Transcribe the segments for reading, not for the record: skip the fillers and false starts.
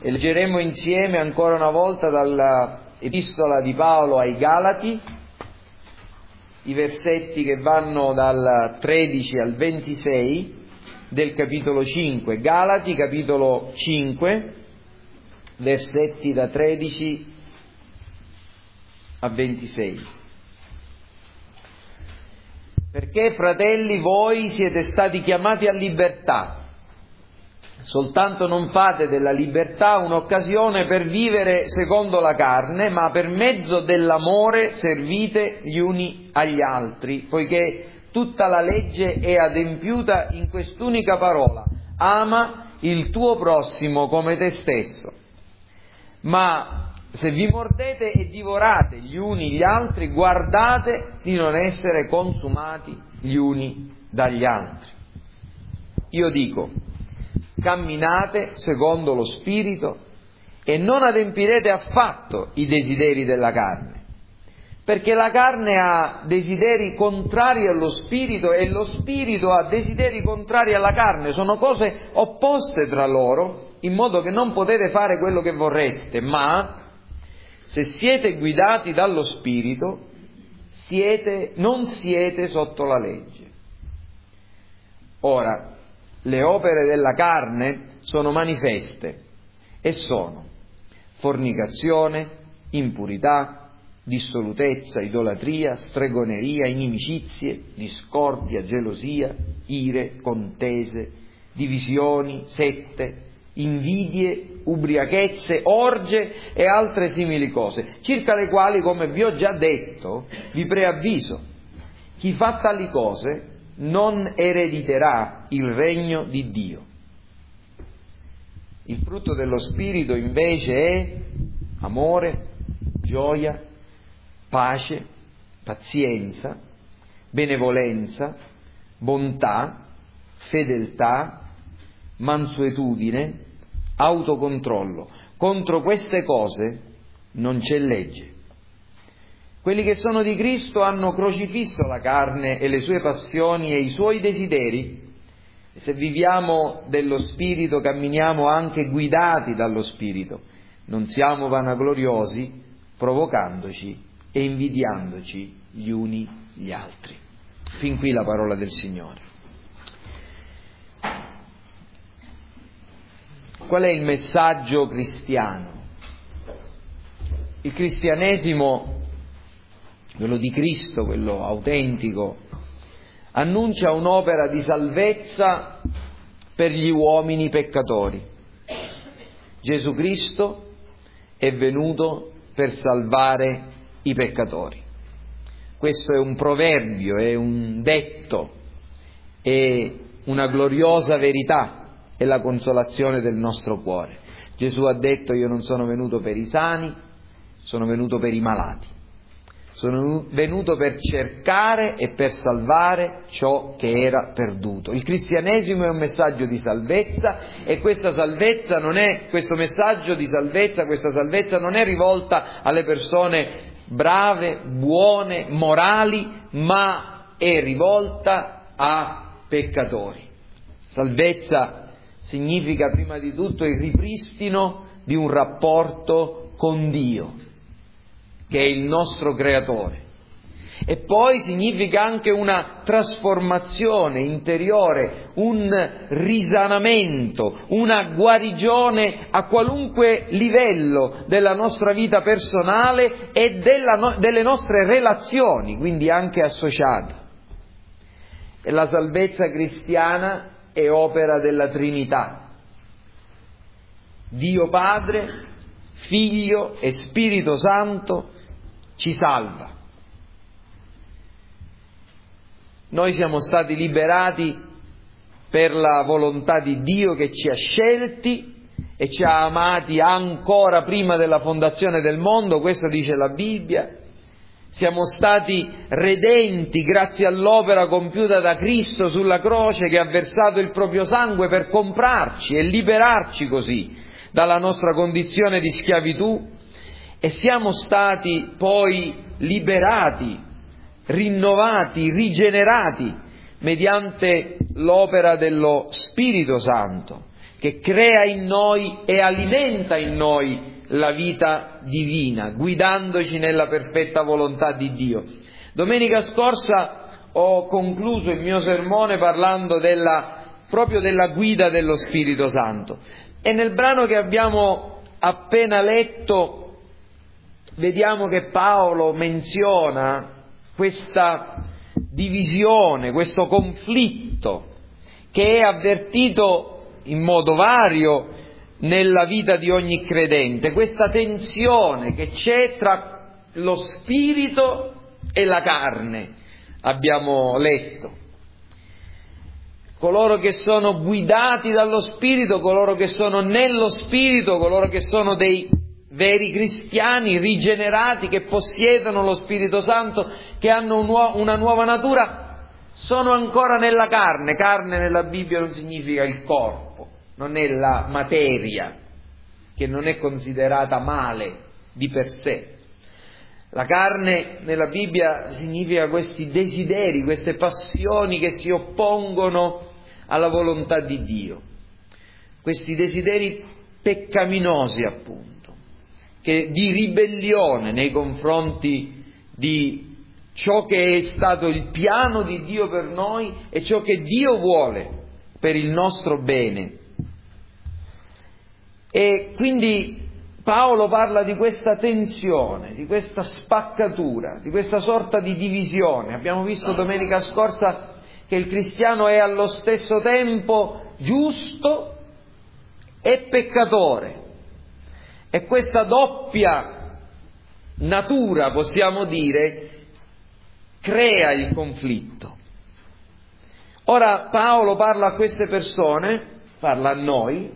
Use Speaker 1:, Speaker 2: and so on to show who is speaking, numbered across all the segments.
Speaker 1: E leggeremo insieme ancora una volta dall'Epistola di Paolo ai Galati, i versetti che vanno dal 13 al 26 del capitolo 5. Galati, capitolo 5, versetti da 13 a 26. Perché, fratelli, voi siete stati chiamati a libertà, soltanto non fate della libertà un'occasione per vivere secondo la carne, ma per mezzo dell'amore servite gli uni agli altri, poiché tutta la legge è adempiuta in quest'unica parola: ama il tuo prossimo come te stesso. Ma se vi mordete e divorate gli uni gli altri, guardate di non essere consumati gli uni dagli altri. Io dico: camminate secondo lo Spirito e non adempirete affatto i desideri della carne, perché la carne ha desideri contrari allo Spirito e lo Spirito ha desideri contrari alla carne. Sono cose opposte tra loro, in modo che non potete fare quello che vorreste. Ma se siete guidati dallo Spirito, non siete sotto la legge. Ora, le opere della carne sono manifeste e sono fornicazione, impurità, dissolutezza, idolatria, stregoneria, inimicizie, discordia, gelosia, ire, contese, divisioni, sette, invidie, ubriachezze, orge e altre simili cose, circa le quali, come vi ho già detto, vi preavviso: chi fa tali cose non erediterà il regno di Dio. Il frutto dello Spirito invece è amore, gioia, pace, pazienza, benevolenza, bontà, fedeltà, mansuetudine, autocontrollo. Contro queste cose non c'è legge. Quelli che sono di Cristo hanno crocifisso la carne e le sue passioni e i suoi desideri. E se viviamo dello Spirito, camminiamo anche guidati dallo Spirito. Non siamo vanagloriosi, provocandoci e invidiandoci gli uni gli altri. Fin qui la parola del Signore. Qual è il messaggio cristiano? Il cristianesimo, quello di Cristo, quello autentico, annuncia un'opera di salvezza per gli uomini peccatori. Gesù Cristo è venuto per salvare i peccatori. Questo è un proverbio, è un detto, è una gloriosa verità, è la consolazione del nostro cuore. Gesù ha detto: io non sono venuto per i sani, sono venuto per i malati. Sono venuto per cercare e per salvare ciò che era perduto. Il cristianesimo è un messaggio di salvezza e questa salvezza non è rivolta alle persone brave, buone, morali, ma è rivolta a peccatori. Salvezza significa prima di tutto il ripristino di un rapporto con Dio, che è il nostro creatore, e poi significa anche una trasformazione interiore, un risanamento, una guarigione a qualunque livello della nostra vita personale e delle nostre relazioni, quindi anche associate. E la salvezza cristiana è opera della Trinità: Dio Padre, Figlio e Spirito Santo ci salva. Noi siamo stati liberati per la volontà di Dio, che ci ha scelti e ci ha amati ancora prima della fondazione del mondo, questo dice la Bibbia. Siamo stati redenti grazie all'opera compiuta da Cristo sulla croce, che ha versato il proprio sangue per comprarci e liberarci così dalla nostra condizione di schiavitù, e siamo stati poi liberati, rinnovati, rigenerati mediante l'opera dello Spirito Santo, che crea in noi e alimenta in noi la vita divina, guidandoci nella perfetta volontà di Dio. Domenica scorsa ho concluso il mio sermone parlando proprio della guida dello Spirito Santo, e nel brano che abbiamo appena letto vediamo che Paolo menziona questa divisione, questo conflitto che è avvertito in modo vario nella vita di ogni credente, questa tensione che c'è tra lo spirito e la carne, abbiamo letto. Coloro che sono guidati dallo spirito, coloro che sono nello spirito, coloro che sono dei veri cristiani rigenerati, che possiedono lo Spirito Santo, che hanno una nuova natura, sono ancora nella carne. Carne nella Bibbia non significa il corpo, non è la materia, che non è considerata male di per sé. La carne nella Bibbia significa questi desideri, queste passioni che si oppongono alla volontà di Dio, questi desideri peccaminosi appunto, di ribellione nei confronti di ciò che è stato il piano di Dio per noi e ciò che Dio vuole per il nostro bene. E quindi Paolo parla di questa tensione, di questa spaccatura, di questa sorta di divisione. Abbiamo visto domenica scorsa che il cristiano è allo stesso tempo giusto e peccatore. E questa doppia natura, possiamo dire, crea il conflitto. Ora Paolo parla a queste persone, parla a noi,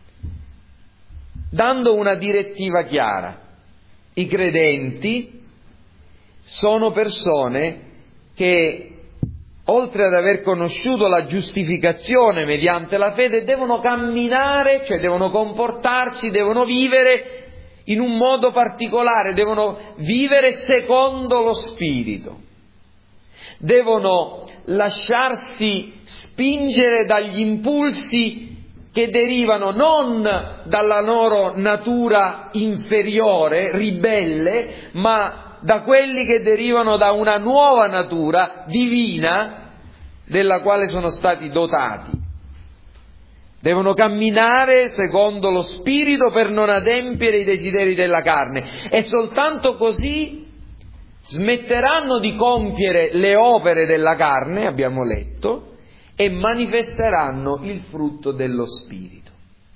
Speaker 1: dando una direttiva chiara. I credenti sono persone che, oltre ad aver conosciuto la giustificazione mediante la fede, devono camminare, cioè devono comportarsi, devono vivere in un modo particolare, devono vivere secondo lo Spirito, devono lasciarsi spingere dagli impulsi che derivano non dalla loro natura inferiore, ribelle, ma da quelli che derivano da una nuova natura divina della quale sono stati dotati. Devono camminare secondo lo Spirito per non adempiere i desideri della carne, e soltanto così smetteranno di compiere le opere della carne, abbiamo letto, e manifesteranno il frutto dello Spirito.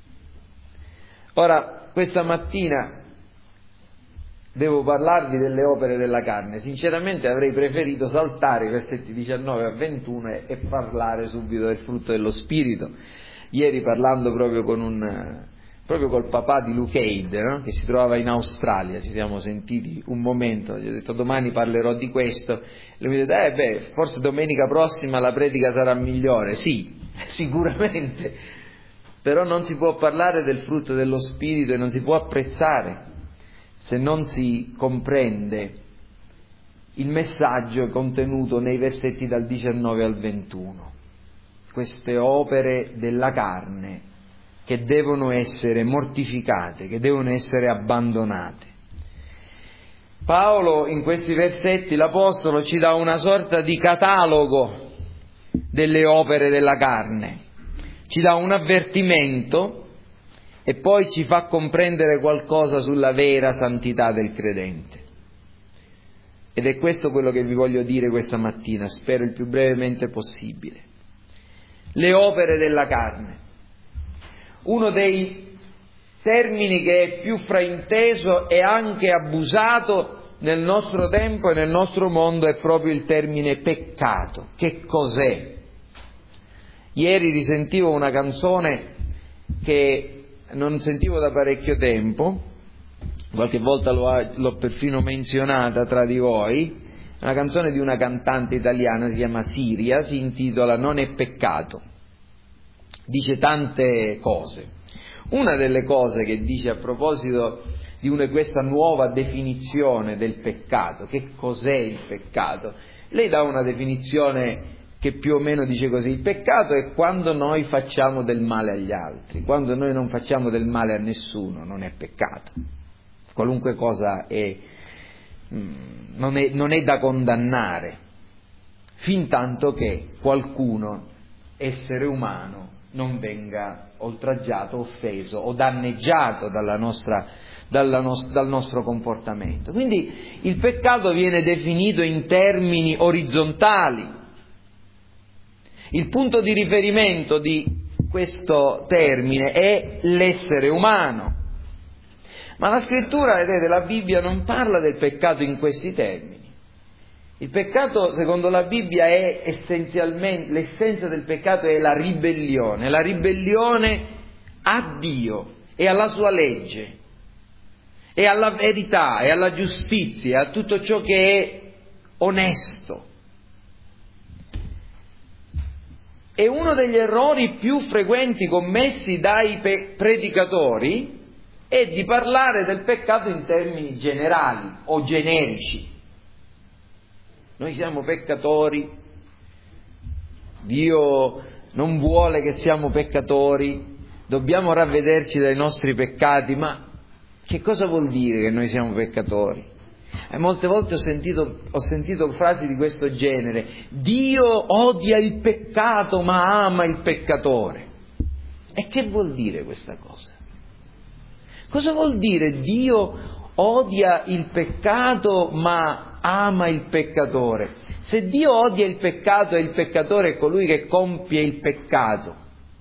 Speaker 1: Ora, questa mattina devo parlarvi delle opere della carne. Sinceramente avrei preferito saltare i versetti 19 a 21 e parlare subito del frutto dello Spirito. Ieri, parlando proprio col papà di Luke Aid, no? Che si trovava in Australia, ci siamo sentiti un momento, gli ho detto domani parlerò di questo, e lui mi ha detto forse domenica prossima la predica sarà migliore. Sì, sicuramente, però non si può parlare del frutto dello Spirito e non si può apprezzare se non si comprende il messaggio contenuto nei versetti dal 19 al 21. Queste opere della carne che devono essere mortificate, che devono essere abbandonate. Paolo in questi versetti, l'Apostolo, ci dà una sorta di catalogo delle opere della carne, ci dà un avvertimento e poi ci fa comprendere qualcosa sulla vera santità del credente. Ed è questo quello che vi voglio dire questa mattina, spero il più brevemente possibile. Le opere della carne. Uno dei termini che è più frainteso e anche abusato nel nostro tempo e nel nostro mondo è proprio il termine peccato. Che cos'è? Ieri risentivo una canzone che non sentivo da parecchio tempo, qualche volta l'ho perfino menzionata tra di voi, una canzone di una cantante italiana, si chiama Siria, si intitola Non è peccato. Dice tante cose. Una delle cose che dice a proposito di questa nuova definizione del peccato, che cos'è il peccato? Lei dà una definizione che più o meno dice così: il peccato è quando noi facciamo del male agli altri, quando noi non facciamo del male a nessuno non è peccato, qualunque cosa non è da condannare, fin tanto che qualcuno, essere umano, non venga oltraggiato, offeso o danneggiato dal nostro comportamento. Quindi il peccato viene definito in termini orizzontali. Il punto di riferimento di questo termine è l'essere umano. Ma la scrittura, vedete, la Bibbia non parla del peccato in questi termini. Il peccato, secondo la Bibbia, è essenzialmente, l'essenza del peccato è la ribellione a Dio e alla sua legge, e alla verità, e alla giustizia, a tutto ciò che è onesto. E uno degli errori più frequenti commessi dai predicatori è di parlare del peccato in termini generali o generici. Noi siamo peccatori, Dio non vuole che siamo peccatori, dobbiamo ravvederci dai nostri peccati, ma che cosa vuol dire che noi siamo peccatori? E molte volte ho sentito frasi di questo genere: Dio odia il peccato ma ama il peccatore. E che vuol dire questa cosa? Cosa vuol dire Dio odia il peccato ma ama il peccatore? Se Dio odia il peccato e il peccatore è colui che compie il peccato,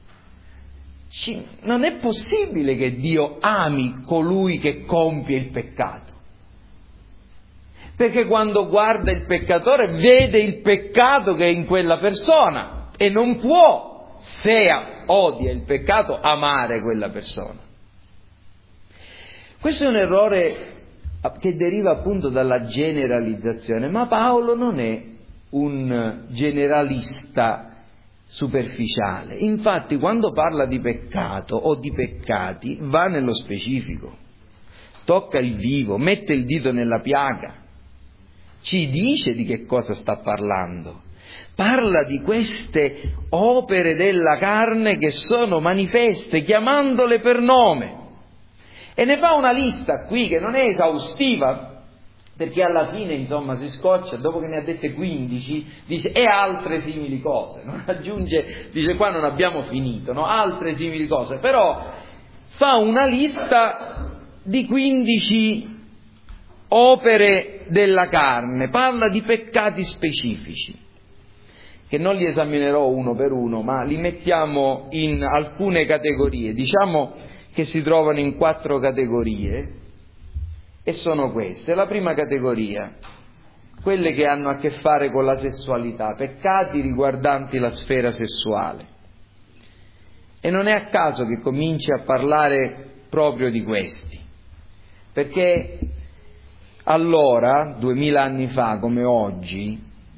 Speaker 1: non è possibile che Dio ami colui che compie il peccato. Perché quando guarda il peccatore vede il peccato che è in quella persona e non può, se odia il peccato, amare quella persona. Questo è un errore che deriva appunto dalla generalizzazione, ma Paolo non è un generalista superficiale. Infatti, quando parla di peccato o di peccati, va nello specifico, tocca il vivo, mette il dito nella piaga, ci dice di che cosa sta parlando. Parla di queste opere della carne che sono manifeste, chiamandole per nome. E ne fa una lista qui che non è esaustiva, perché alla fine, insomma, si scoccia, dopo che ne ha dette 15, dice e altre simili cose, non aggiunge, dice qua non abbiamo finito, no? Altre simili cose, però fa una lista di 15 opere della carne, parla di peccati specifici, che non li esaminerò uno per uno, ma li mettiamo in alcune categorie, diciamo che si trovano in 4 categorie, e sono queste. La prima categoria, quelle che hanno a che fare con la sessualità, peccati riguardanti la sfera sessuale. E non è a caso che cominci a parlare proprio di questi, perché allora, 2000 anni fa come oggi,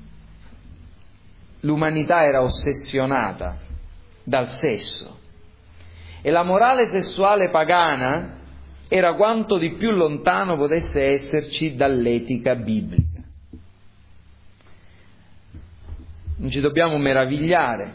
Speaker 1: l'umanità era ossessionata dal sesso e la morale sessuale pagana era quanto di più lontano potesse esserci dall'etica biblica. Non ci dobbiamo meravigliare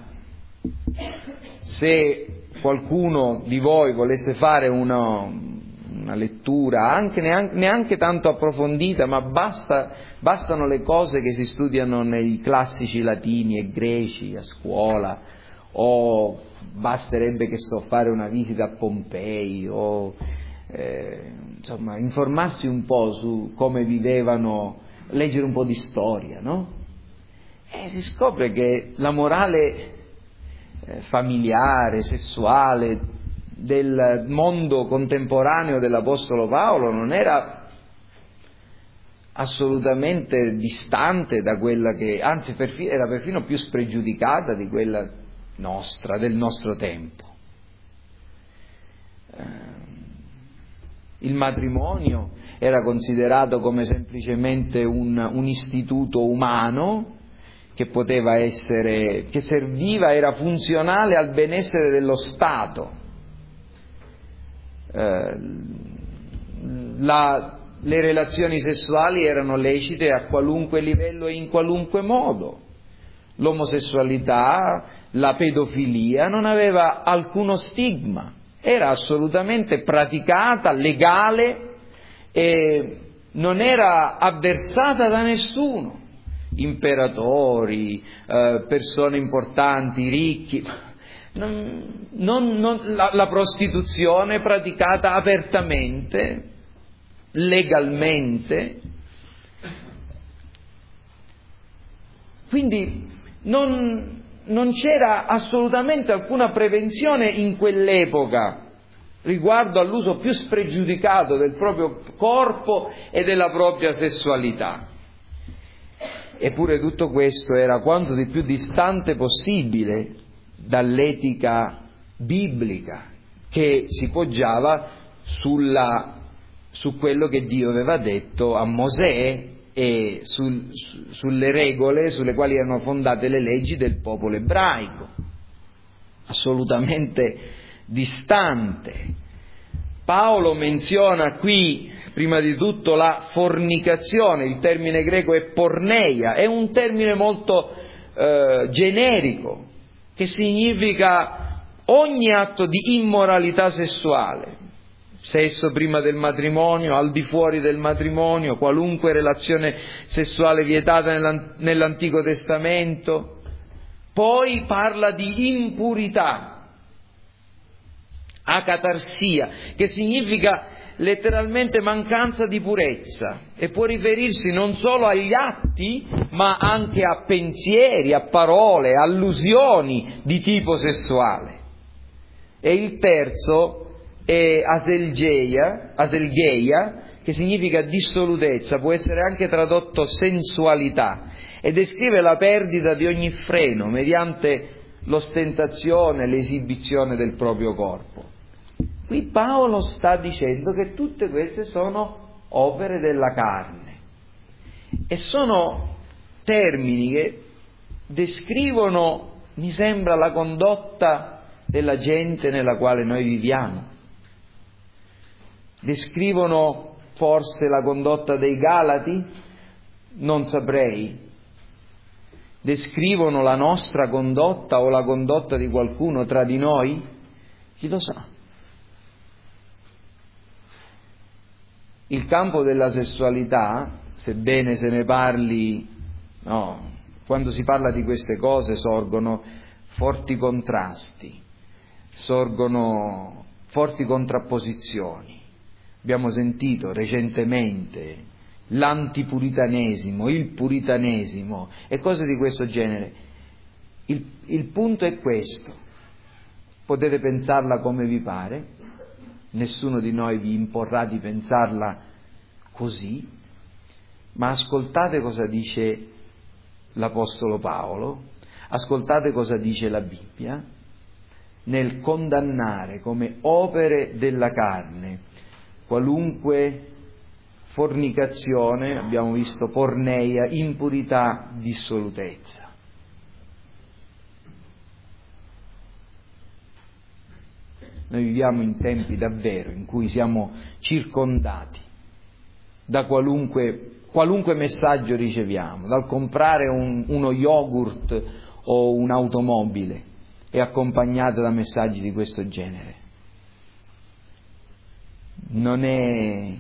Speaker 1: se qualcuno di voi volesse fare una lettura anche neanche tanto approfondita, ma bastano le cose che si studiano nei classici latini e greci a scuola, o basterebbe che fare una visita a Pompei o insomma informarsi un po' su come vivevano, leggere un po' di storia, no? E si scopre che la morale familiare, sessuale del mondo contemporaneo dell'Apostolo Paolo non era assolutamente distante da quella che, anzi era perfino più spregiudicata di quella nostra, del nostro tempo. Il matrimonio era considerato come semplicemente un istituto umano che poteva essere, che serviva, era funzionale al benessere dello Stato. Le relazioni sessuali erano lecite a qualunque livello e in qualunque modo. l'omosessualità, la pedofilia non aveva alcuno stigma, era assolutamente praticata, legale e non era avversata da nessuno. Imperatori, persone importanti, ricchi, la prostituzione praticata apertamente, legalmente. Quindi non c'era assolutamente alcuna prevenzione in quell'epoca riguardo all'uso più spregiudicato del proprio corpo e della propria sessualità. Eppure tutto questo era quanto di più distante possibile dall'etica biblica, che si poggiava su quello che Dio aveva detto a Mosè e sulle regole sulle quali erano fondate le leggi del popolo ebraico. Assolutamente distante. Paolo menziona qui prima di tutto la fornicazione, il termine greco è porneia, è un termine molto generico che significa ogni atto di immoralità sessuale, sesso prima del matrimonio, al di fuori del matrimonio, qualunque relazione sessuale vietata nell'Antico Testamento. Poi parla di impurità, acatarsia, che significa letteralmente mancanza di purezza e può riferirsi non solo agli atti ma anche a pensieri, a parole, allusioni di tipo sessuale. E il terzo è aselgeia, che significa dissolutezza, può essere anche tradotto sensualità, e descrive la perdita di ogni freno mediante l'ostentazione, l'esibizione del proprio corpo. Qui Paolo sta dicendo che tutte queste sono opere della carne e sono termini che descrivono, mi sembra, la condotta della gente nella quale noi viviamo. Descrivono forse la condotta dei Galati? Non saprei. Descrivono la nostra condotta o la condotta di qualcuno tra di noi? Chi lo sa? Il campo della sessualità, sebbene se ne parli, no, quando si parla di queste cose sorgono forti contrasti, sorgono forti contrapposizioni. Abbiamo sentito recentemente l'antipuritanesimo, il puritanesimo e cose di questo genere. Il punto è questo: potete pensarla come vi pare, nessuno di noi vi imporrà di pensarla così, ma ascoltate cosa dice l'Apostolo Paolo, ascoltate cosa dice la Bibbia nel condannare come opere della carne qualunque fornicazione, abbiamo visto porneia, impurità, dissolutezza. Noi viviamo in tempi davvero in cui siamo circondati da qualunque messaggio riceviamo, dal comprare uno yogurt o un'automobile è accompagnato da messaggi di questo genere. Non è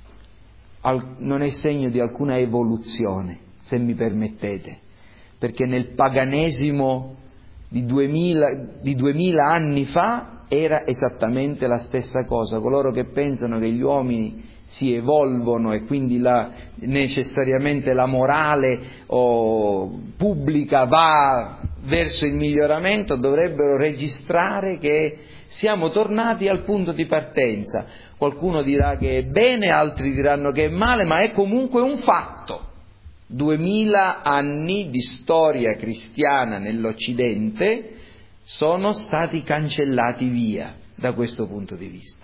Speaker 1: segno di alcuna evoluzione, se mi permettete, perché nel paganesimo di 2000 anni fa era esattamente la stessa cosa. Coloro che pensano che gli uomini si evolvono e quindi necessariamente la morale pubblica va verso il miglioramento dovrebbero registrare che siamo tornati al punto di partenza. Qualcuno dirà che è bene, altri diranno che è male, ma è comunque un fatto. 2000 anni di storia cristiana nell'Occidente sono stati cancellati via da questo punto di vista.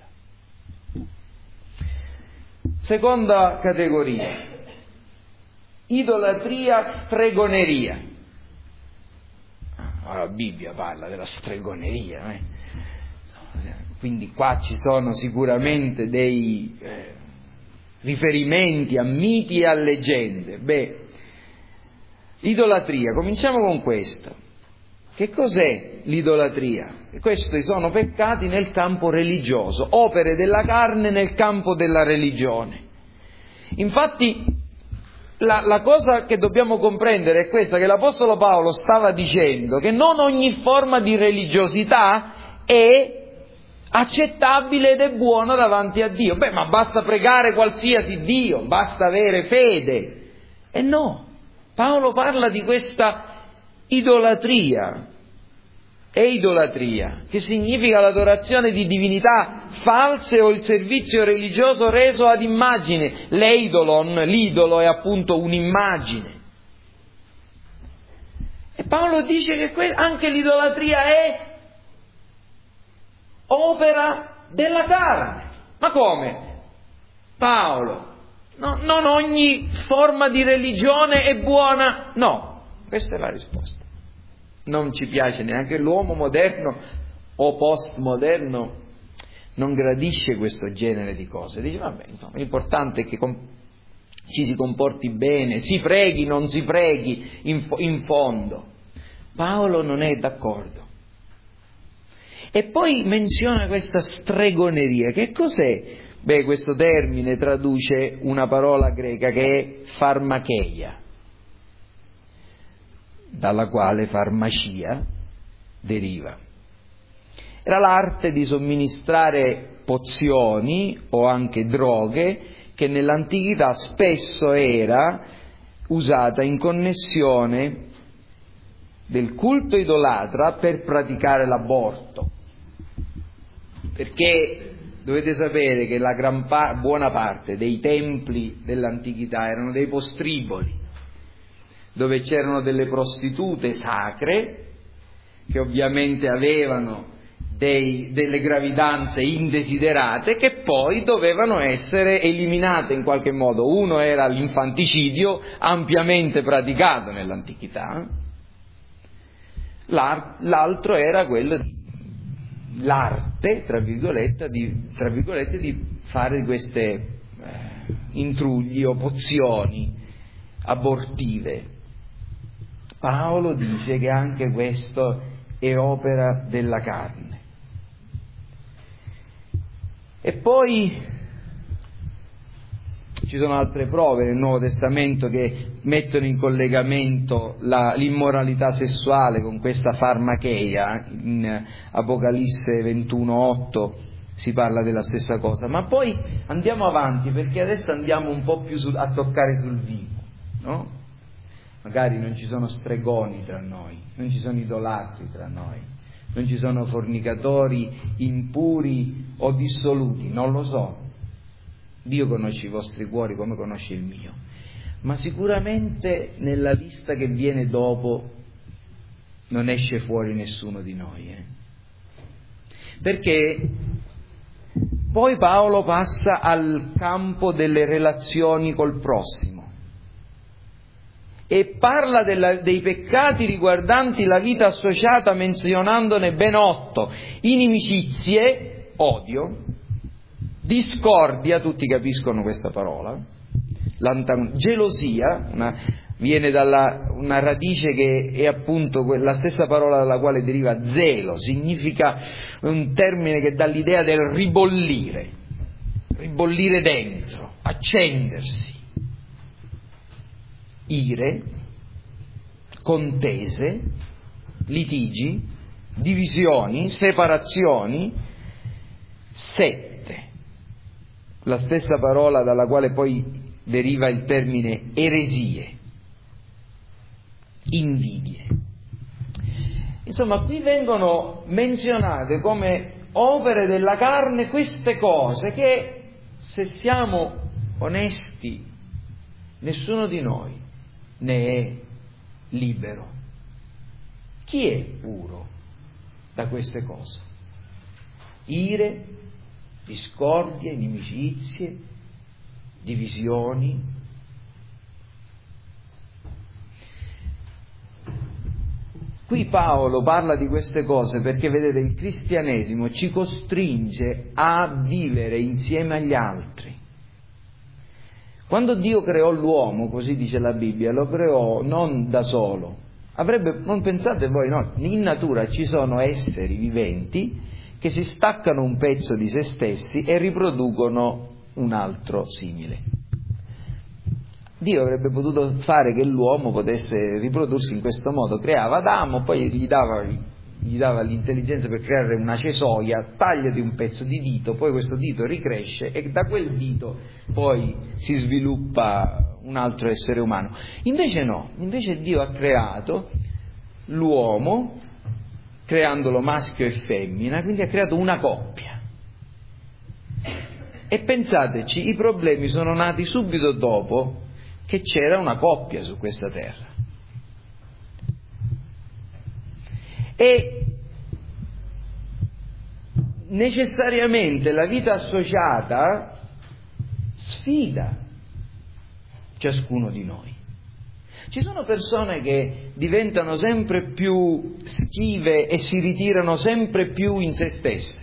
Speaker 1: Seconda categoria: idolatria, stregoneria. La Bibbia parla della stregoneria, quindi qua ci sono sicuramente dei riferimenti a miti e a leggende. Idolatria, cominciamo con questo. Che cos'è l'idolatria? Questi sono peccati nel campo religioso, opere della carne nel campo della religione. Infatti la cosa che dobbiamo comprendere è questa, che l'Apostolo Paolo stava dicendo che non ogni forma di religiosità è accettabile ed è buona davanti a Dio. Ma basta pregare qualsiasi Dio, basta avere fede. E no, Paolo parla di questa idolatria. È idolatria, che significa l'adorazione di divinità false o il servizio religioso reso ad immagine. L'eidolon, l'idolo, è appunto un'immagine. E Paolo dice che anche l'idolatria è opera della carne. Ma come? Paolo, non ogni forma di religione è buona? No, questa è la risposta. Non ci piace neanche l'uomo moderno o postmoderno, non gradisce questo genere di cose. Dice, vabbè, insomma, l'importante è che ci si comporti bene, si preghi, non si preghi, in fondo. Paolo non è d'accordo. E poi menziona questa stregoneria. Che cos'è? Questo termine traduce una parola greca che è farmacheia, dalla quale farmacia deriva. Era l'arte di somministrare pozioni o anche droghe che nell'antichità spesso era usata in connessione del culto idolatra per praticare l'aborto. Perché dovete sapere che la buona parte dei templi dell'antichità erano dei postriboli, dove c'erano delle prostitute sacre che ovviamente avevano delle gravidanze indesiderate che poi dovevano essere eliminate in qualche modo. Uno era l'infanticidio, ampiamente praticato nell'antichità, l'altro era quello l'arte, tra virgolette, di fare queste intrugli o pozioni abortive. Paolo dice che anche questo è opera della carne. E poi ci sono altre prove nel Nuovo Testamento che mettono in collegamento l'immoralità sessuale con questa farmacheia. In Apocalisse 21:8 si parla della stessa cosa. Ma poi andiamo avanti, perché adesso andiamo un po' più a toccare sul vivo, no? Magari non ci sono stregoni tra noi, non ci sono idolatri tra noi, non ci sono fornicatori impuri o dissoluti, non lo so. Dio conosce i vostri cuori come conosce il mio, ma sicuramente nella lista che viene dopo non esce fuori nessuno di noi, Perché poi Paolo passa al campo delle relazioni col prossimo e parla dei peccati riguardanti la vita associata, menzionandone ben 8: inimicizie, odio, discordia, tutti capiscono questa parola, gelosia, viene dalla una radice che è appunto la stessa parola dalla quale deriva zelo, significa un termine che dà l'idea del ribollire dentro, accendersi. Ire, contese, litigi, divisioni, separazioni, sette, la stessa parola dalla quale poi deriva il termine eresie, invidie. Insomma, qui vengono menzionate come opere della carne queste cose che, se siamo onesti, nessuno di noi ne è libero. Chi è puro da queste cose? Ire, discordie, inimicizie, divisioni. Qui Paolo parla di queste cose perché, vedete, il cristianesimo ci costringe a vivere insieme agli altri. Quando Dio creò l'uomo, così dice la Bibbia, lo creò non da solo. Non pensate voi, no, in natura ci sono esseri viventi che si staccano un pezzo di se stessi e riproducono un altro simile. Dio avrebbe potuto fare che l'uomo potesse riprodursi in questo modo, creava Adamo, poi gli dava l'intelligenza per creare una cesoia, tagliati un pezzo di dito, poi questo dito ricresce e da quel dito poi si sviluppa un altro essere umano. Invece no, invece Dio ha creato l'uomo, creandolo maschio e femmina, quindi ha creato una coppia. E pensateci, i problemi sono nati subito dopo che c'era una coppia su questa terra. E necessariamente la vita associata sfida ciascuno di noi. Ci sono persone che diventano sempre più schive e si ritirano sempre più in se stesse,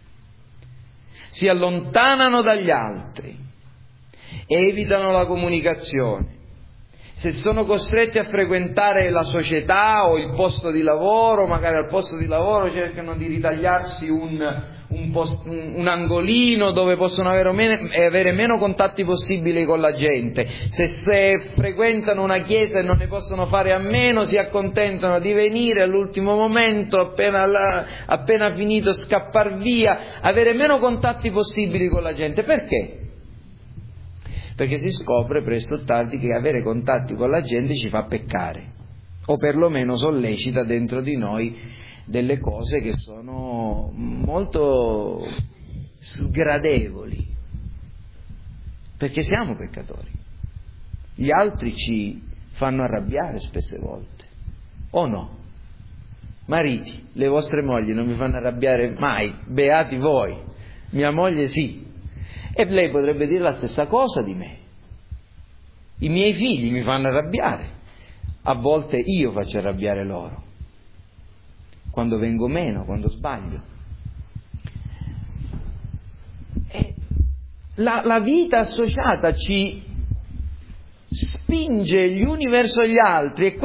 Speaker 1: si allontanano dagli altri, evitano la comunicazione. Se sono costretti a frequentare la società o il posto di lavoro, magari al posto di lavoro cercano di ritagliarsi un angolino dove possono avere meno contatti possibili con la gente. Se frequentano una chiesa e non ne possono fare a meno, si accontentano di venire all'ultimo momento, appena finito scappar via, avere meno contatti possibili con la gente. Perché? Perché si scopre presto o tardi che avere contatti con la gente ci fa peccare, o perlomeno sollecita dentro di noi delle cose che sono molto sgradevoli, perché siamo peccatori. Gli altri ci fanno arrabbiare spesse volte, o no? Mariti, le vostre mogli non vi fanno arrabbiare mai, beati voi, mia moglie sì. E lei potrebbe dire la stessa cosa di me. I miei figli mi fanno arrabbiare, a volte io faccio arrabbiare loro, quando vengo meno, quando sbaglio. E la vita associata ci spinge gli uni verso gli altri e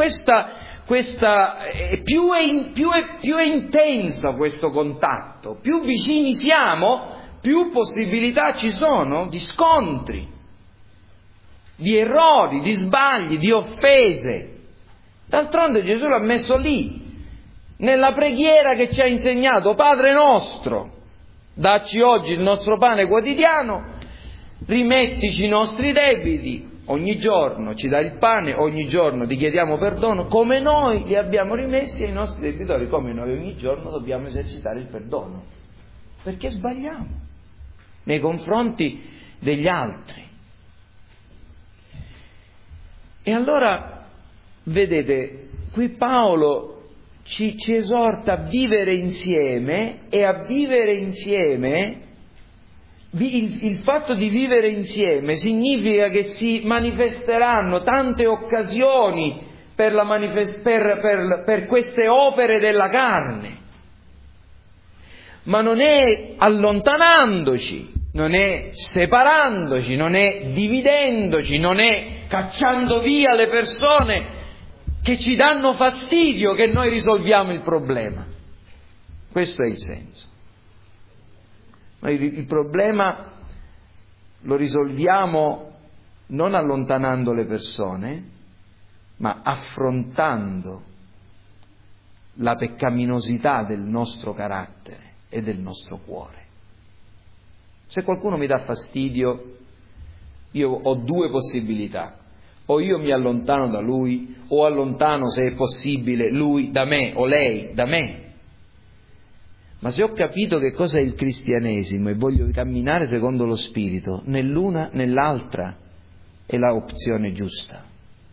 Speaker 1: più è intensa questo contatto, più vicini siamo, più possibilità ci sono di scontri, di errori, di sbagli, di offese. D'altronde Gesù l'ha messo lì, nella preghiera che ci ha insegnato: Padre nostro, dacci oggi il nostro pane quotidiano, rimettici i nostri debiti, ogni giorno ci dai il pane, ogni giorno ti chiediamo perdono, come noi li abbiamo rimessi ai nostri debitori, come noi ogni giorno dobbiamo esercitare il perdono, perché sbagliamo nei confronti degli altri. E allora, vedete, qui Paolo ci esorta a vivere insieme, e a vivere insieme, il fatto di vivere insieme significa che si manifesteranno tante occasioni per queste opere della carne, ma non è allontanandoci, non è separandoci, non è dividendoci, non è cacciando via le persone che ci danno fastidio che noi risolviamo il problema. Questo è il senso. Noi il problema lo risolviamo non allontanando le persone, ma affrontando la peccaminosità del nostro carattere e del nostro cuore. Se qualcuno mi dà fastidio, io ho due possibilità: o io mi allontano da lui, o allontano, se è possibile, lui da me o lei da me. Ma se ho capito che cosa è il cristianesimo e voglio camminare secondo lo Spirito, né l'una né l'altra è la opzione giusta.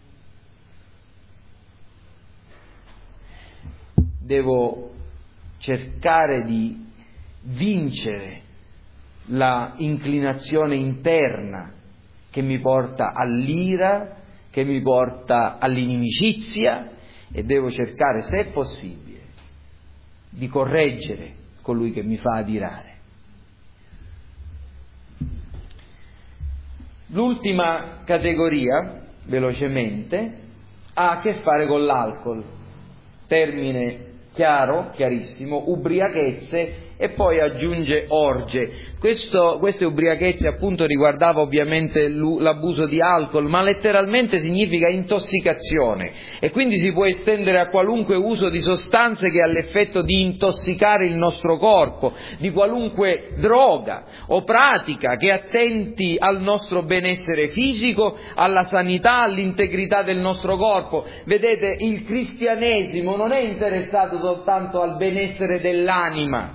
Speaker 1: Devo cercare di vincere la inclinazione interna che mi porta all'ira, che mi porta all'inimicizia, e devo cercare, se è possibile, di correggere colui che mi fa adirare. L'ultima categoria, velocemente, ha a che fare con l'alcol. Termine chiaro, chiarissimo, ubriachezze, e poi aggiunge orge. Queste ubriachezze appunto riguardava ovviamente l'abuso di alcol, ma letteralmente significa intossicazione, e quindi si può estendere a qualunque uso di sostanze che ha l'effetto di intossicare il nostro corpo, di qualunque droga o pratica che attenti al nostro benessere fisico, alla sanità, all'integrità del nostro corpo. Vedete, il cristianesimo non è interessato soltanto al benessere dell'anima.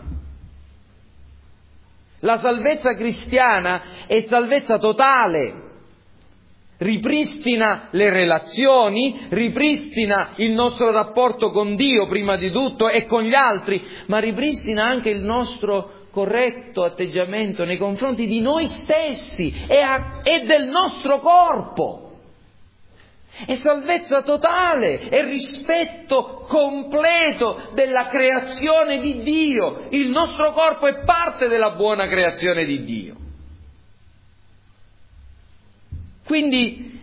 Speaker 1: La salvezza cristiana è salvezza totale, ripristina le relazioni, ripristina il nostro rapporto con Dio prima di tutto e con gli altri, ma ripristina anche il nostro corretto atteggiamento nei confronti di noi stessi e del nostro corpo. È salvezza totale, è rispetto completo della creazione di Dio. Il nostro corpo è parte della buona creazione di Dio. Quindi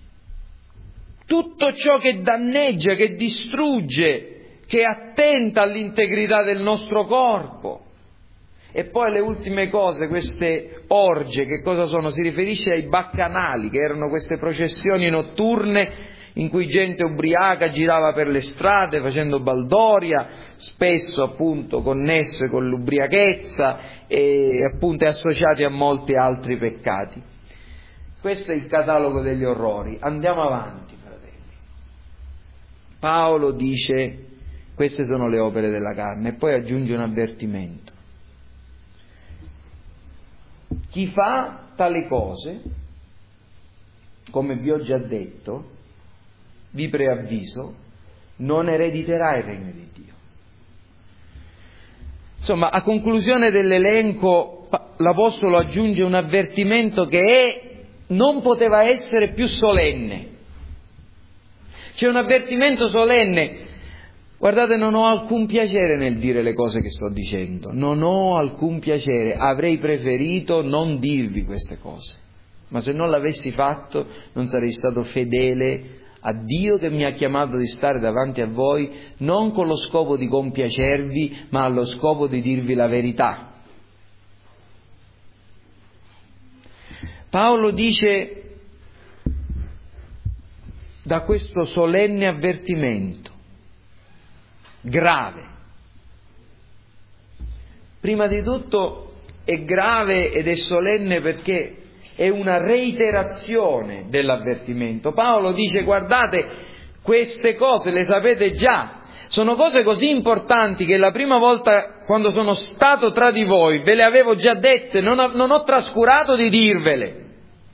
Speaker 1: tutto ciò che danneggia, che distrugge, che attenta all'integrità del nostro corpo. E poi le ultime cose, queste orge, che cosa sono? Si riferisce ai baccanali, che erano queste processioni notturne in cui gente ubriaca girava per le strade facendo baldoria, spesso appunto connesse con l'ubriachezza e appunto associati a molti altri peccati. Questo è il catalogo degli orrori. Andiamo avanti, fratelli. Paolo dice: queste sono le opere della carne, e poi aggiunge un avvertimento. Chi fa tale cose, come vi ho già detto, vi preavviso, non erediterà il regno di Dio. Insomma, a conclusione dell'elenco, l'Apostolo aggiunge un avvertimento che non poteva essere più solenne. C'è un avvertimento solenne. Guardate, non ho alcun piacere nel dire le cose che sto dicendo, non ho alcun piacere, avrei preferito non dirvi queste cose, ma se non l'avessi fatto non sarei stato fedele a Dio che mi ha chiamato di stare davanti a voi, non con lo scopo di compiacervi, ma allo scopo di dirvi la verità. Paolo dice, da questo solenne avvertimento, grave. Prima di tutto è grave ed è solenne perché è una reiterazione dell'avvertimento. Paolo dice: guardate, queste cose le sapete già, sono cose così importanti che la prima volta quando sono stato tra di voi ve le avevo già dette, non ho trascurato di dirvele,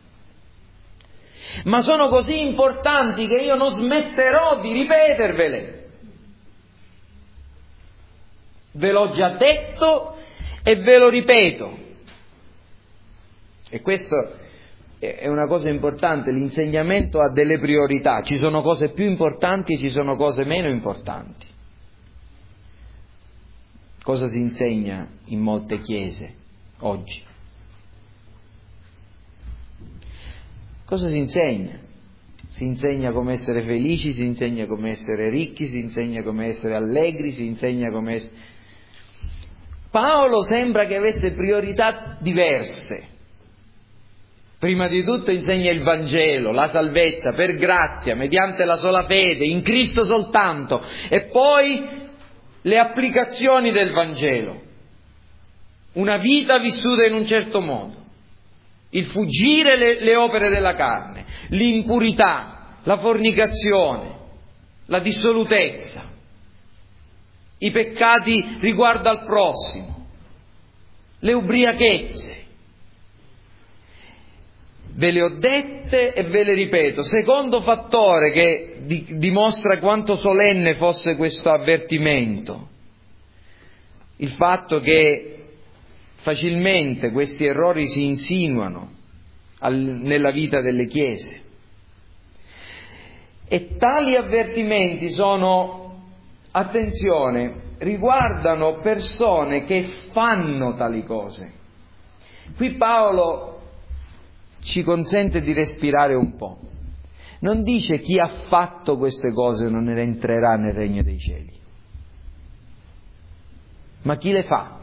Speaker 1: ma sono così importanti che io non smetterò di ripetervele. Ve l'ho già detto e ve lo ripeto. E questo è una cosa importante, l'insegnamento ha delle priorità, ci sono cose più importanti e ci sono cose meno importanti. Cosa si insegna in molte chiese oggi? Cosa si insegna? Si insegna come essere felici, si insegna come essere ricchi, si insegna come essere allegri, si insegna come essere... Paolo sembra che avesse priorità diverse. Prima di tutto insegna il Vangelo, la salvezza per grazia, mediante la sola fede, in Cristo soltanto, e poi le applicazioni del Vangelo. Una vita vissuta in un certo modo, il fuggire le opere della carne, l'impurità, la fornicazione, la dissolutezza, i peccati riguardo al prossimo, le ubriachezze. Ve le ho dette e ve le ripeto. Secondo fattore che dimostra quanto solenne fosse questo avvertimento, il fatto che facilmente questi errori si insinuano nella vita delle chiese. E tali avvertimenti sono, attenzione, riguardano persone che fanno tali cose. Qui Paolo ci consente di respirare un po'. Non dice chi ha fatto queste cose non entrerà nel regno dei cieli, ma chi le fa.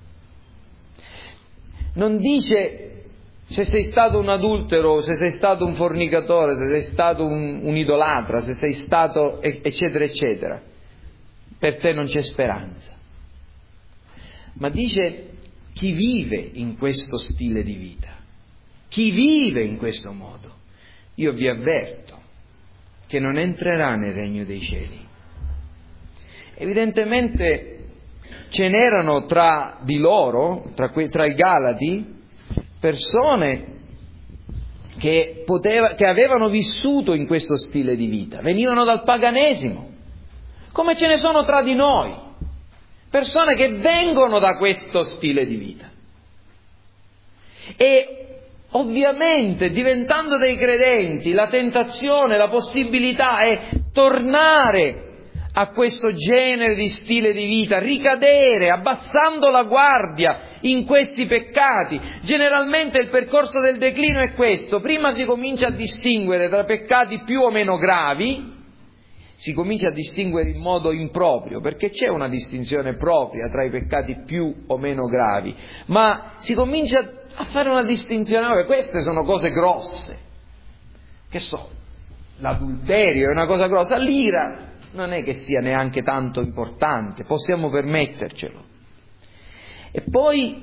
Speaker 1: Non dice se sei stato un adultero, se sei stato un fornicatore, se sei stato un idolatra, se sei stato eccetera eccetera, per te non c'è speranza. Ma dice chi vive in questo stile di vita, chi vive in questo modo, io vi avverto che non entrerà nel regno dei cieli. Evidentemente ce n'erano tra di loro, tra i Galati, persone che avevano vissuto in questo stile di vita, venivano dal paganesimo, come ce ne sono tra di noi, persone che vengono da questo stile di vita. E ovviamente, diventando dei credenti, la tentazione, la possibilità è tornare a questo genere di stile di vita, ricadere, abbassando la guardia in questi peccati. Generalmente il percorso del declino è questo: prima si comincia a distinguere tra peccati più o meno gravi, si comincia a distinguere in modo improprio, perché c'è una distinzione propria tra i peccati più o meno gravi, ma si comincia a fare una distinzione. Queste sono cose grosse, che so, l'adulterio è una cosa grossa, l'ira non è che sia neanche tanto importante, possiamo permettercelo. E poi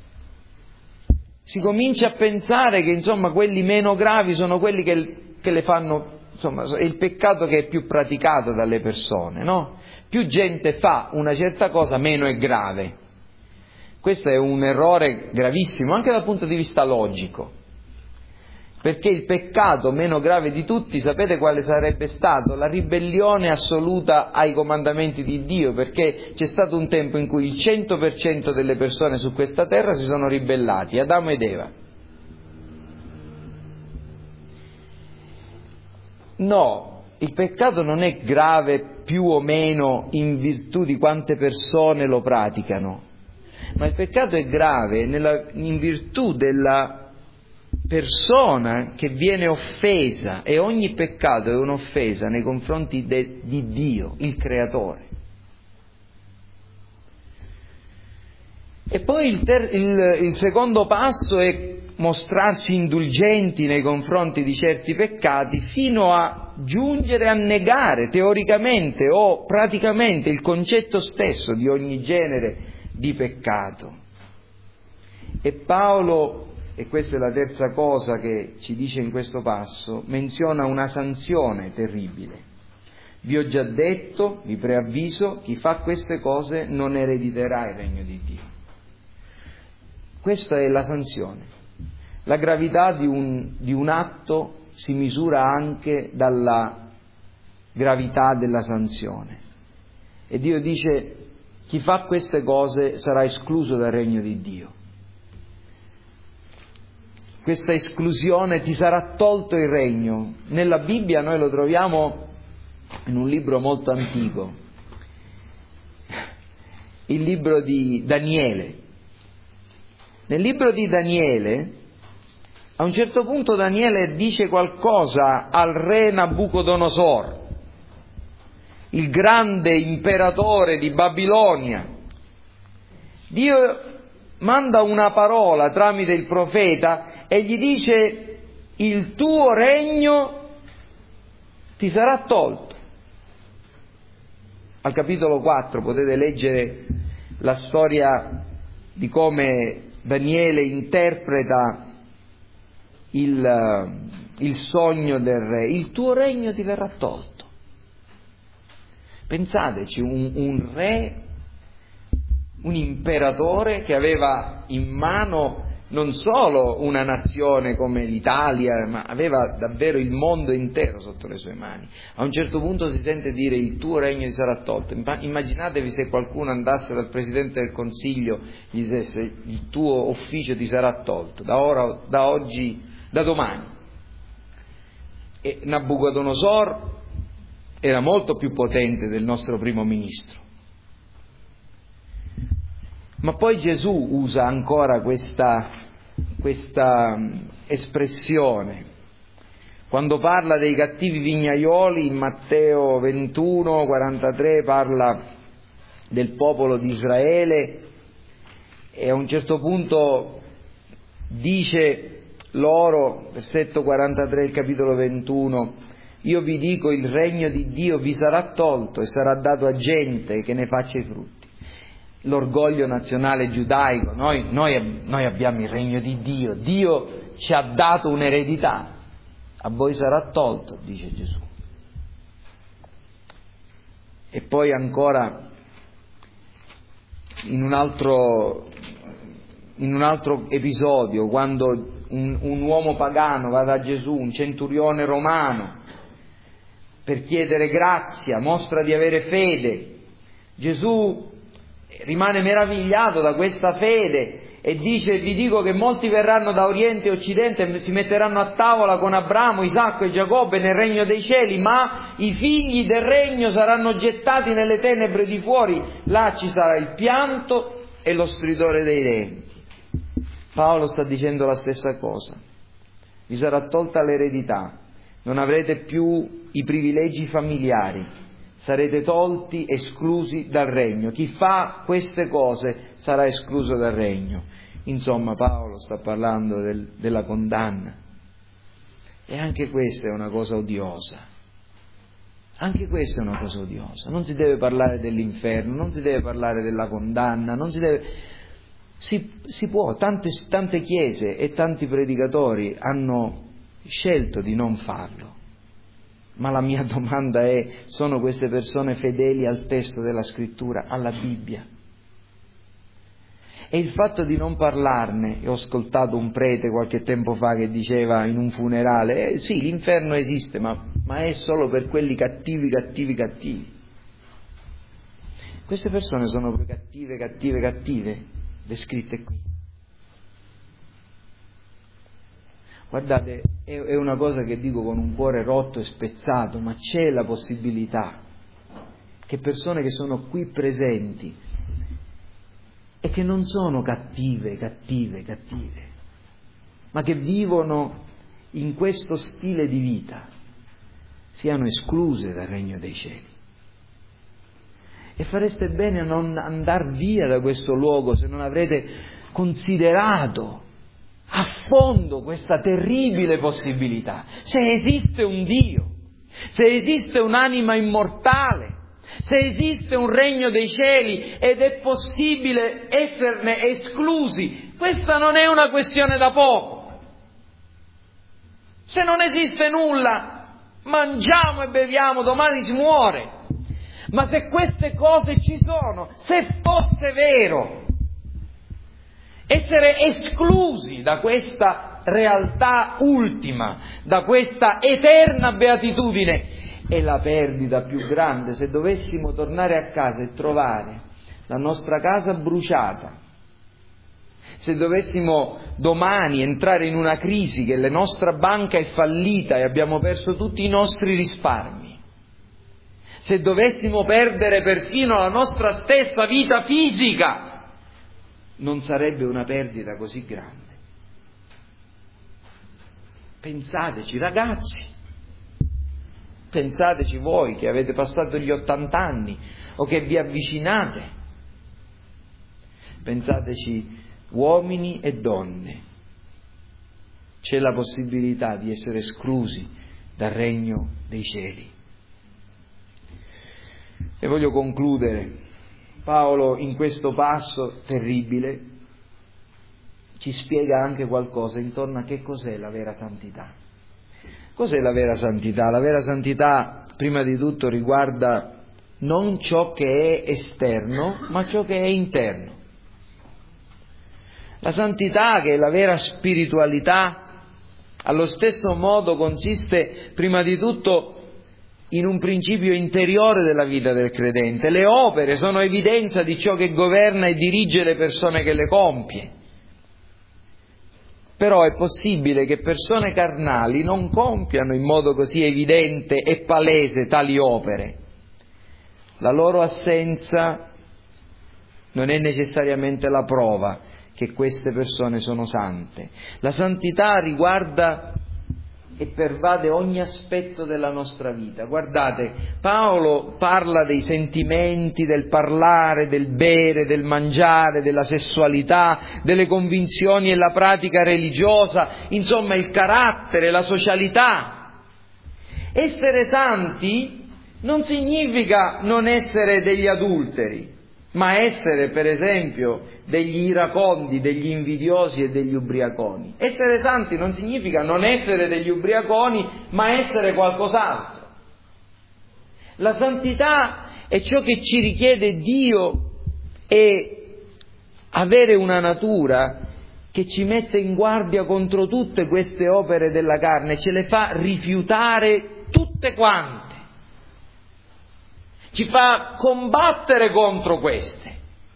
Speaker 1: si comincia a pensare che insomma quelli meno gravi sono quelli che le fanno, insomma è il peccato che è più praticato dalle persone, no? Più gente fa una certa cosa, meno è grave. Questo è un errore gravissimo anche dal punto di vista logico, perché il peccato meno grave di tutti, sapete quale sarebbe stato? La ribellione assoluta ai comandamenti di Dio, perché c'è stato un tempo in cui il 100% delle persone su questa terra si sono ribellati, Adamo ed Eva. No, il peccato non è grave più o meno in virtù di quante persone lo praticano, ma il peccato è grave in virtù della persona che viene offesa, e ogni peccato è un'offesa nei confronti di Dio, il Creatore. E poi il secondo passo è mostrarsi indulgenti nei confronti di certi peccati, fino a giungere a negare teoricamente o praticamente il concetto stesso di ogni genere di peccato. E Paolo, e questa è la terza cosa che ci dice in questo passo, menziona una sanzione terribile. Vi ho già detto, vi preavviso, chi fa queste cose non erediterà il regno di Dio. Questa è la sanzione. La gravità di un atto si misura anche dalla gravità della sanzione. E Dio dice: chi fa queste cose sarà escluso dal regno di Dio. Questa esclusione, ti sarà tolto il regno. Nella Bibbia noi lo troviamo in un libro molto antico, il libro di Daniele. Nel libro di Daniele, a un certo punto Daniele dice qualcosa al re Nabucodonosor, il grande imperatore di Babilonia. Dio manda una parola tramite il profeta e gli dice: il tuo regno ti sarà tolto. Al capitolo 4 potete leggere la storia di come Daniele interpreta il sogno del re: il tuo regno ti verrà tolto. Pensateci, un re, un imperatore che aveva in mano non solo una nazione come l'Italia, ma aveva davvero il mondo intero sotto le sue mani. A un certo punto si sente dire: il tuo regno ti sarà tolto. Immaginatevi se qualcuno andasse dal Presidente del Consiglio e gli dicesse: il tuo ufficio ti sarà tolto da oggi, da domani. E Nabucodonosor era molto più potente del nostro primo ministro. Ma poi Gesù usa ancora questa espressione. Quando parla dei cattivi vignaioli, in Matteo 21, 43, parla del popolo di Israele e a un certo punto dice loro, versetto 43 del capitolo 21, io vi dico il regno di Dio vi sarà tolto e sarà dato a gente che ne faccia i frutti. L'orgoglio nazionale giudaico, noi abbiamo il regno di Dio, Dio ci ha dato un'eredità. A voi sarà tolto, dice Gesù. E poi ancora in un altro episodio, quando un uomo pagano va da Gesù, un centurione romano, per chiedere grazia, mostra di avere fede. Gesù rimane meravigliato da questa fede e dice: vi dico che molti verranno da Oriente e Occidente e si metteranno a tavola con Abramo, Isacco e Giacobbe nel regno dei cieli, ma i figli del regno saranno gettati nelle tenebre di fuori, là ci sarà il pianto e lo stridore dei denti. Paolo sta dicendo la stessa cosa. Vi sarà tolta l'eredità, non avrete più i privilegi familiari, sarete tolti, esclusi dal regno. Chi fa queste cose sarà escluso dal regno. Insomma, Paolo sta parlando della condanna. E anche questa è una cosa odiosa. Anche questa è una cosa odiosa. Non si deve parlare dell'inferno, non si deve parlare della condanna, non si deve... Si può, tante chiese e tanti predicatori hanno scelto di non farlo. Ma la mia domanda è: sono queste persone fedeli al testo della Scrittura, alla Bibbia? E il fatto di non parlarne, ho ascoltato un prete qualche tempo fa che diceva in un funerale, sì, l'inferno esiste, ma è solo per quelli cattivi. Queste persone sono cattive, descritte qui. Guardate, è una cosa che dico con un cuore rotto e spezzato, ma c'è la possibilità che persone che sono qui presenti e che non sono cattive, ma che vivono in questo stile di vita, siano escluse dal regno dei cieli. E fareste bene a non andar via da questo luogo se non avrete considerato a fondo questa terribile possibilità. Se esiste un Dio, se esiste un'anima immortale, se esiste un regno dei cieli ed è possibile esserne esclusi, questa non è una questione da poco. Se non esiste nulla, mangiamo e beviamo, domani si muore. Ma se queste cose ci sono, se fosse vero, essere esclusi da questa realtà ultima, da questa eterna beatitudine, è la perdita più grande. Se dovessimo tornare a casa e trovare la nostra casa bruciata, se dovessimo domani entrare in una crisi che la nostra banca è fallita e abbiamo perso tutti i nostri risparmi, se dovessimo perdere perfino la nostra stessa vita fisica, non sarebbe una perdita così grande. Pensateci, ragazzi, pensateci voi che avete passato gli 80 anni o che vi avvicinate, pensateci uomini e donne, c'è la possibilità di essere esclusi dal regno dei cieli. E voglio concludere. Paolo in questo passo terribile ci spiega anche qualcosa intorno a che cos'è la vera santità. Cos'è la vera santità? La vera santità prima di tutto riguarda non ciò che è esterno, ma ciò che è interno. La santità, che è la vera spiritualità, allo stesso modo consiste prima di tutto in un principio interiore della vita del credente. Le opere sono evidenza di ciò che governa e dirige le persone che le compie. Però è possibile che persone carnali non compiano in modo così evidente e palese tali opere. La loro assenza non è necessariamente la prova che queste persone sono sante. La santità riguarda e pervade ogni aspetto della nostra vita. Guardate, Paolo parla dei sentimenti, del parlare, del bere, del mangiare, della sessualità, delle convinzioni e la pratica religiosa, insomma il carattere, la socialità. Essere santi non significa non essere degli adulteri, ma essere, per esempio, degli iracondi, degli invidiosi e degli ubriaconi. Essere santi non significa non essere degli ubriaconi, ma essere qualcos'altro. La santità è ciò che ci richiede Dio e avere una natura che ci mette in guardia contro tutte queste opere della carne, ce le fa rifiutare tutte quante. Ci fa combattere contro queste.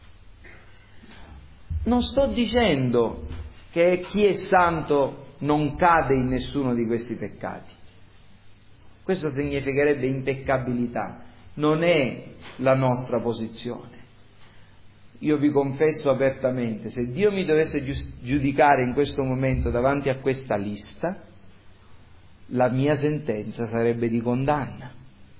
Speaker 1: Non sto dicendo che chi è santo non cade in nessuno di questi peccati. Questo significherebbe impeccabilità. Non è la nostra posizione. Io vi confesso apertamente, se Dio mi dovesse giudicare in questo momento davanti a questa lista, la mia sentenza sarebbe di condanna.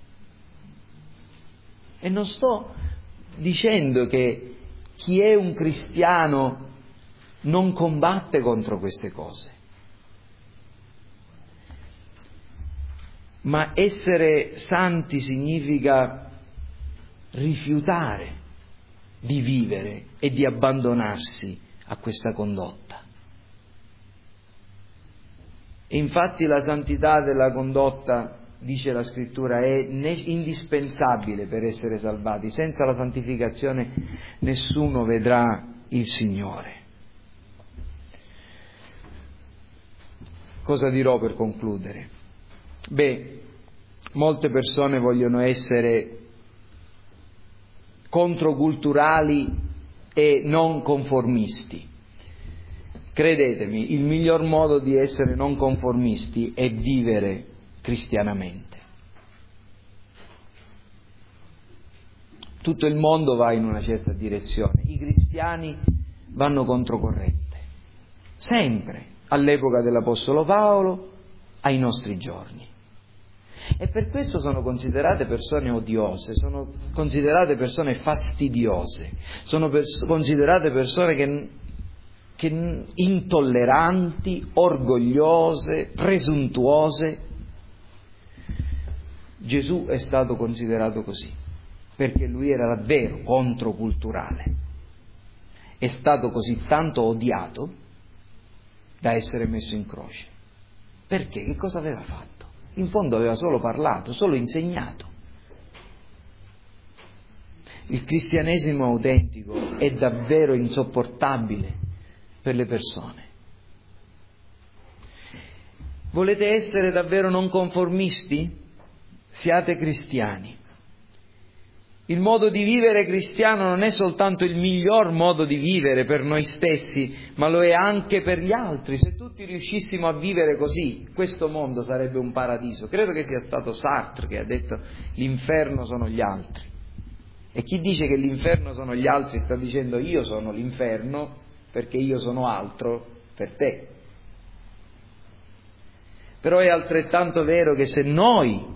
Speaker 1: E non sto dicendo che chi è un cristiano non combatte contro queste cose. Ma essere santi significa rifiutare di vivere e di abbandonarsi a questa condotta. E infatti la santità della condotta, dice la Scrittura, è indispensabile per essere salvati. Senza la santificazione nessuno vedrà il Signore. Cosa dirò per concludere? Molte persone vogliono essere controculturali e non conformisti. Credetemi, il miglior modo di essere non conformisti è vivere cristianamente. Tutto il mondo va in una certa direzione, i cristiani vanno controcorrente, sempre, all'epoca dell'Apostolo Paolo, ai nostri giorni. E per questo sono considerate persone odiose, sono considerate persone fastidiose, sono considerate persone che intolleranti, orgogliose, presuntuose. Gesù è stato considerato così, perché lui era davvero controculturale. È stato così tanto odiato da essere messo in croce. Perché? Che cosa aveva fatto? In fondo aveva solo parlato, solo insegnato. Il cristianesimo autentico è davvero insopportabile per le persone. Volete essere davvero non conformisti? Siate cristiani. Il modo di vivere cristiano non è soltanto il miglior modo di vivere per noi stessi, ma lo è anche per gli altri. Se tutti riuscissimo a vivere così, questo mondo sarebbe un paradiso. Credo che sia stato Sartre che ha detto l'inferno sono gli altri. E chi dice che l'inferno sono gli altri sta dicendo io sono l'inferno perché io sono altro per te. Però è altrettanto vero che se noi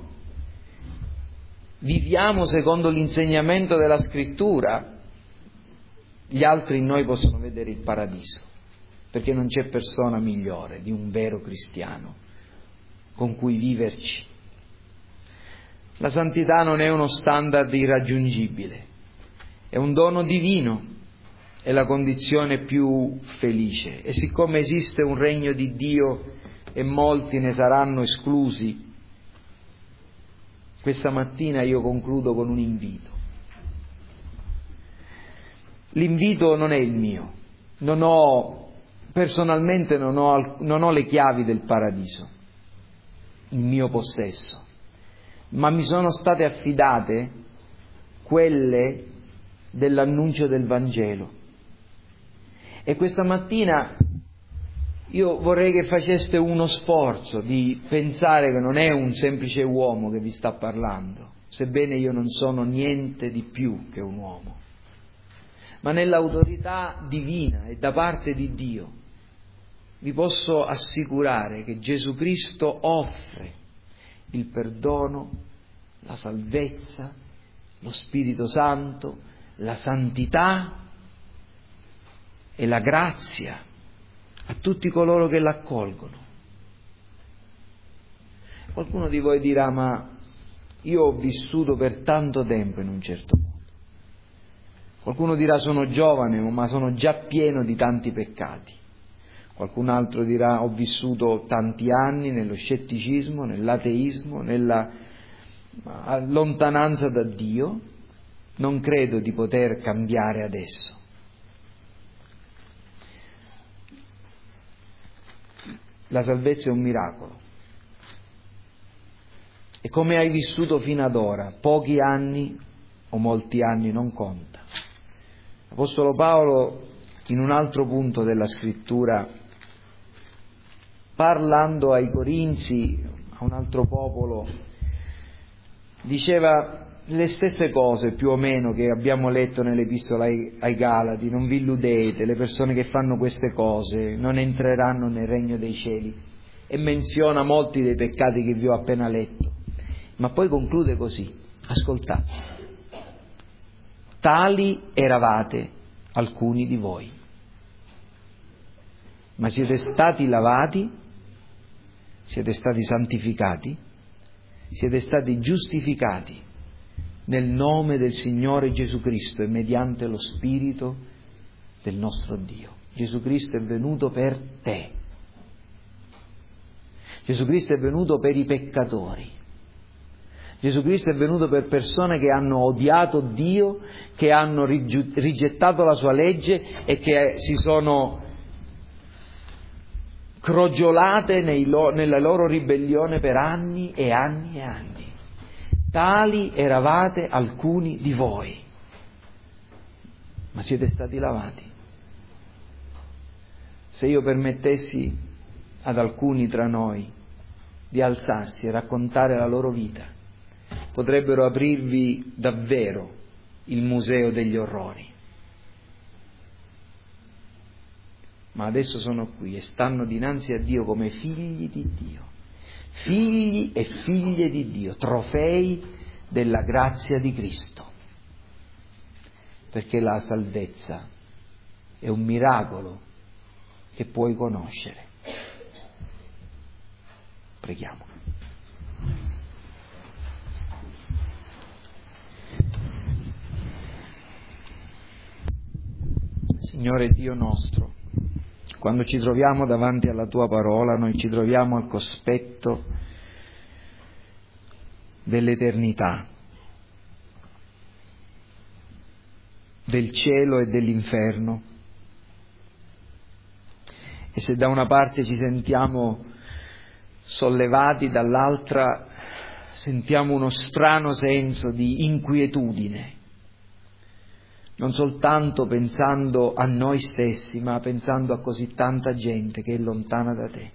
Speaker 1: viviamo secondo l'insegnamento della Scrittura, gli altri in noi possono vedere il paradiso, perché non c'è persona migliore di un vero cristiano con cui viverci. La santità non è uno standard irraggiungibile, è un dono divino, è la condizione più felice. E siccome esiste un regno di Dio e molti ne saranno esclusi, questa mattina io concludo con un invito. L'invito non è il mio, personalmente non ho le chiavi del paradiso, il mio possesso, ma mi sono state affidate quelle dell'annuncio del Vangelo. E questa mattina io vorrei che faceste uno sforzo di pensare che non è un semplice uomo che vi sta parlando, sebbene io non sono niente di più che un uomo, ma nell'autorità divina e da parte di Dio. Vi posso assicurare che Gesù Cristo offre il perdono, la salvezza, lo Spirito Santo, la santità e la grazia a tutti coloro che l'accolgono. Qualcuno di voi dirà: ma io ho vissuto per tanto tempo in un certo modo. Qualcuno dirà: sono giovane, ma sono già pieno di tanti peccati. Qualcun altro dirà: ho vissuto tanti anni nello scetticismo, nell'ateismo, nella lontananza da Dio, non credo di poter cambiare adesso. La salvezza è un miracolo. E come hai vissuto fino ad ora, pochi anni o molti anni non conta. L'Apostolo Paolo, in un altro punto della Scrittura, parlando ai Corinzi, a un altro popolo, diceva le stesse cose più o meno che abbiamo letto nell'Epistola ai Galati: non vi illudete, le persone che fanno queste cose non entreranno nel regno dei cieli, e menziona molti dei peccati che vi ho appena letto, ma poi conclude così: ascoltate, tali eravate alcuni di voi, ma siete stati lavati, siete stati santificati, siete stati giustificati nel nome del Signore Gesù Cristo e mediante lo Spirito del nostro Dio. Gesù Cristo è venuto per te. Gesù Cristo è venuto per i peccatori. Gesù Cristo è venuto per persone che hanno odiato Dio, che hanno rigettato la sua legge e che si sono crogiolate nella loro ribellione per anni e anni e anni. Tali eravate alcuni di voi, ma siete stati lavati. Se io permettessi ad alcuni tra noi di alzarsi e raccontare la loro vita, potrebbero aprirvi davvero il museo degli orrori. Ma adesso sono qui e stanno dinanzi a Dio come figli di Dio, figli e figlie di Dio, trofei della grazia di Cristo, perché la salvezza è un miracolo che puoi conoscere. Preghiamo. Signore Dio nostro, quando ci troviamo davanti alla Tua parola, noi ci troviamo al cospetto dell'eternità, del cielo e dell'inferno. E se da una parte ci sentiamo sollevati, dall'altra sentiamo uno strano senso di inquietudine, non soltanto pensando a noi stessi, ma pensando a così tanta gente che è lontana da Te.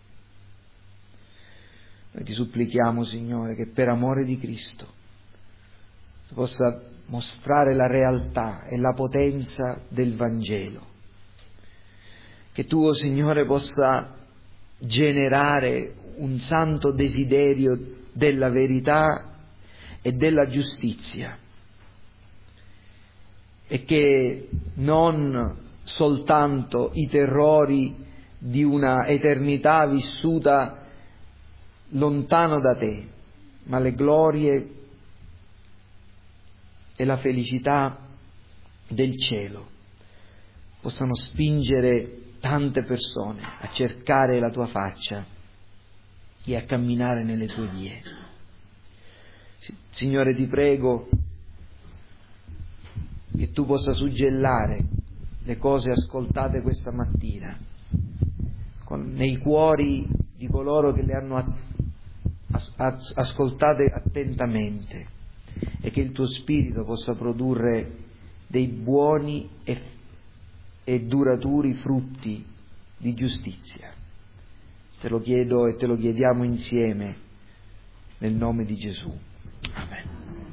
Speaker 1: Noi ti supplichiamo, Signore, che per amore di Cristo Tu possa mostrare la realtà e la potenza del Vangelo, che Tu, oh Signore, possa generare un santo desiderio della verità e della giustizia, e che non soltanto i terrori di una eternità vissuta lontano da Te, ma le glorie e la felicità del cielo possano spingere tante persone a cercare la Tua faccia e a camminare nelle Tue vie. Signore, ti prego che Tu possa suggellare le cose ascoltate questa mattina nei cuori di coloro che le hanno ascoltate attentamente, e che il Tuo Spirito possa produrre dei buoni e duraturi frutti di giustizia. Te lo chiedo e te lo chiediamo insieme nel nome di Gesù.